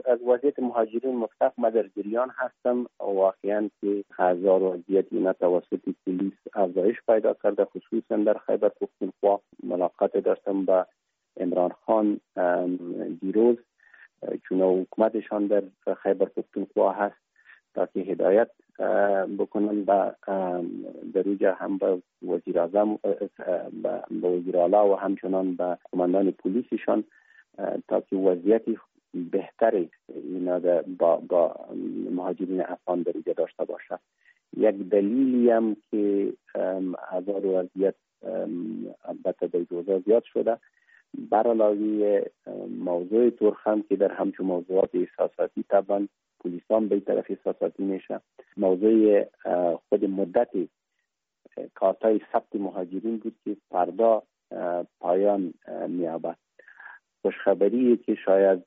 از وضعیت مهاجرین مطلق ما در جریان هستم. واقعا که هزار وضعیت اینا توسط پلیس افزایش پیدا کرده، خصوصا در خیبر پختونخوا. ملاقات داشتم با عمران خان دیروز، چون حکومتشان در خیبر پختونخوا هست تا که هدایت بکنن و در اینجا هم به وزیر اعظم، به وزیر اعلی و همچنان به قماندان پلیسشان تا که وضعیت بهتری اینا با مهاجرین افغان در اینجا داشته باشه. یک دلیلی هم که هزار وضعیت البته در جوزا زیاد شده، بر علاوه موضوع ترخم که در همچون موضوعات احساساتی طبعا پلیسان به طرف احساساتی میشه. موضوع خود مدت کارتای ثبت مهاجرین بود که فردا پایان می‌یابد. خوشخبری که شاید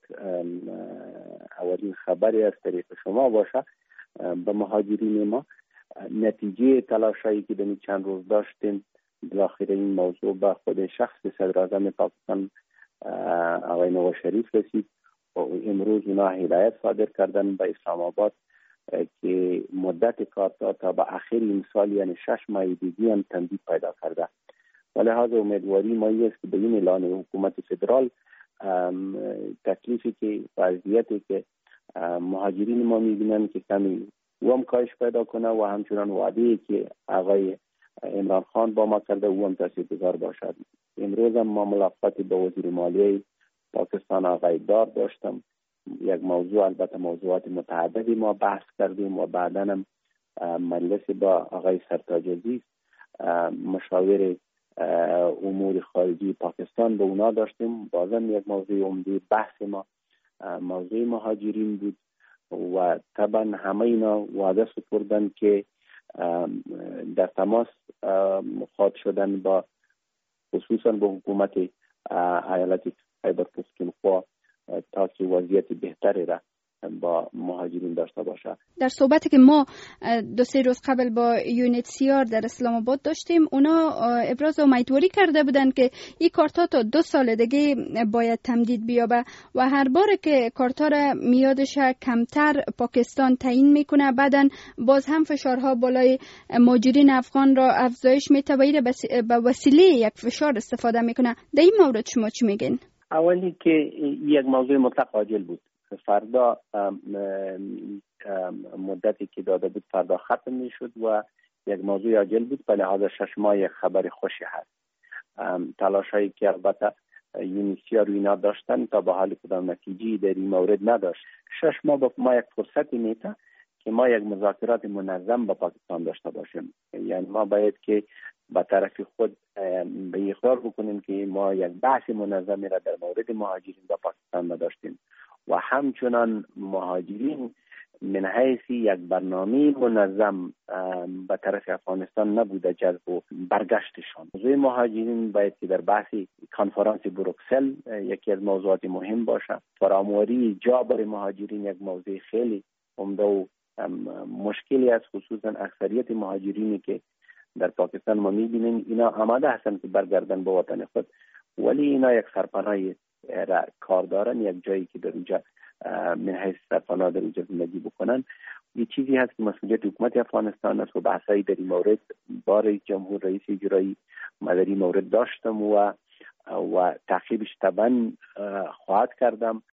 اولین خبری از طریق شما باشه به مهاجرین ما، نتیجه تلاشایی که در چند روز داشتیم بالاخره این موضوع به خود شخص صدر اعظم پاکستان آقای نواز شریف رسید و امروز اونا هدایت صادر کردن به اسلام آباد که مدت کارتا تا به آخر این سال یعنی 6 ماه دیگه هم تمدید پیدا کرده. ولی لحاظ امیدواری ما است که به این اعلان حکومت فدرال تکلیفی که وضعیتی که مهاجرین ما میبینن که کمی هم کاهش پیدا کنه و همچنان وعده‌ای که آقای عمران خان با ما کرده او هم تاثیرگذار باشد. امروز هم ما ملاقاتی با وزیر مالیه پاکستان آقای دار داشتم. یک موضوع، البته موضوعات متعددی ما بحث کردیم و بعداً هم مجلس با آقای سرتاج عزیز مشاور امور خارجی پاکستان به اونا داشتیم. بازم یک موضوع عمده بحث ما موضوع مهاجرین بود و طبعا همه اینا وعده سپردن که در تماس مخاطب شدن با خصوصا با حکومت ایالت خیبر پختونخوا تا که وضعیت بهتری را با مهاجرین داشته باشه. در صحبتی که ما 2-3 روز قبل با UNHCR در اسلام آباد داشتیم، اونا ابراز امیدواری کرده بودن که این کارتا تا 2 سال دیگه باید تمدید بیابه و هر بار که کارتا را میادش کمتر پاکستان تعیین میکنه، بعدن باز هم فشارها بالای مهاجرین افغان را افزایش میده و به وسیله یک فشار استفاده میکنه. در این مورد شما چی میگین؟ اولی که یک موضوع مطلق عاجل بود. فردا مدتی که داده بود فردا ختم می شد و یک موضوع عاجل بود. به لحاظ 6 ماه خبر خوشی هست. تلاشایی که البته UNHCR اینا داشتن تا به حال کدام نتیجه در این مورد نداشت. 6 ماه با ما یک فرصتی میده که ما یک مذاکرات منظم با پاکستان داشته باشیم. یعنی ما باید که با طرف خود به اقرار بکنیم که ما یک بحث منظمی را در مورد مهاجرین با پاکستان نداشتیم و همچنان مهاجرین من حیث یک برنامه منظم به طرف افغانستان نبوده جذب و برگشتشان. موضوع مهاجرین باید که در بحث کنفرانس بروکسل یکی از موضوعات مهم باشه. فراموری جا برای مهاجرین یک موضوع خیلی عمده و مشکلی است، خصوصا اکثریت مهاجرینی که در پاکستان ما می‌بینیم اینا آماده هستند که برگردن به وطن خود، ولی اینا یک سرپناهی کار دارن، یک جایی که در اونجا من حیث سرپناه در اونجا زندگی بکنن. یه چیزی هست که مسئولیت حکومت افغانستان است و بحثایی در این مورد بار جمهور رئیس اجرایی ما در این مورد داشتم و تعقیبش طبعا خواهد کردم